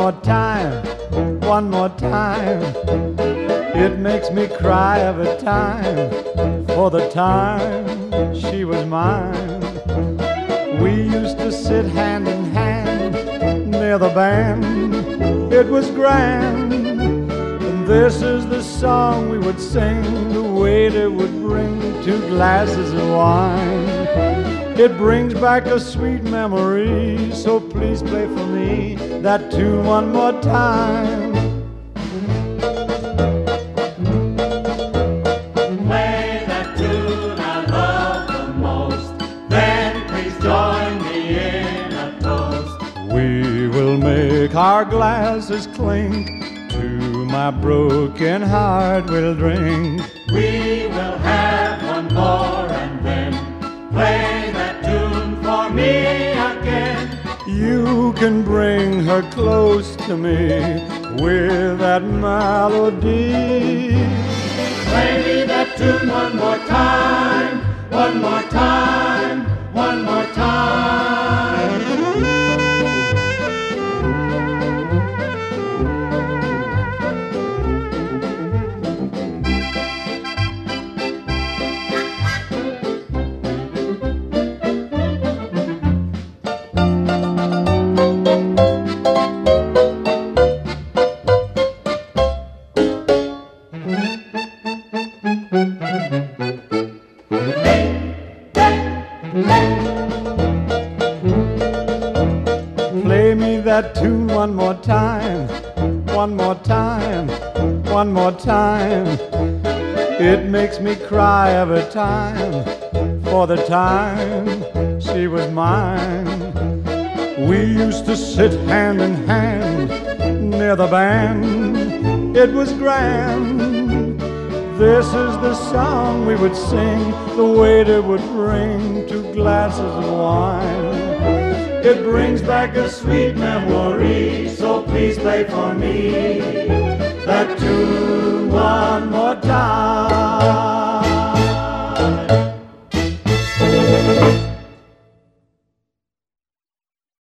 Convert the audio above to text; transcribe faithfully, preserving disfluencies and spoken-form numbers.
more time, one more time. It makes me cry every time, for the time she was mine. We used to sit hand in hand near the band. It was grand. And this is the song we would sing. The waiter would bring two glasses of wine. It brings back a sweet memory, so please play for me that tune one more time. Play that tune I love the most, then please join me in a toast. We will make our glasses clink, to my broken heart we'll drink. We will have one more and then play that tune for me again. You can bring her close to me with that melody. Play me that tune one more time, one more time, one more time. Play me that tune one more time, one more time, one more time. It makes me cry every time, for the time she was mine. We used to sit hand in hand near the band. It was grand. This is the song we would sing. The waiter would bring two glasses of wine. It brings back a sweet memory, so please play for me that tune one